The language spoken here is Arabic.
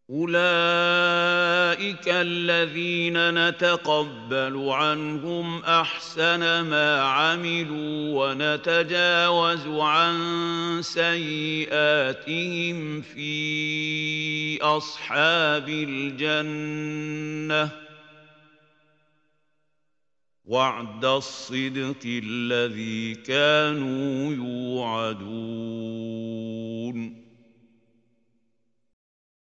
أولئك الذين نتقبل عنهم أحسن ما عملوا ونتجاوز عن سيئاتهم في أصحاب الجنة وعد الصدق الذي كانوا يوعدون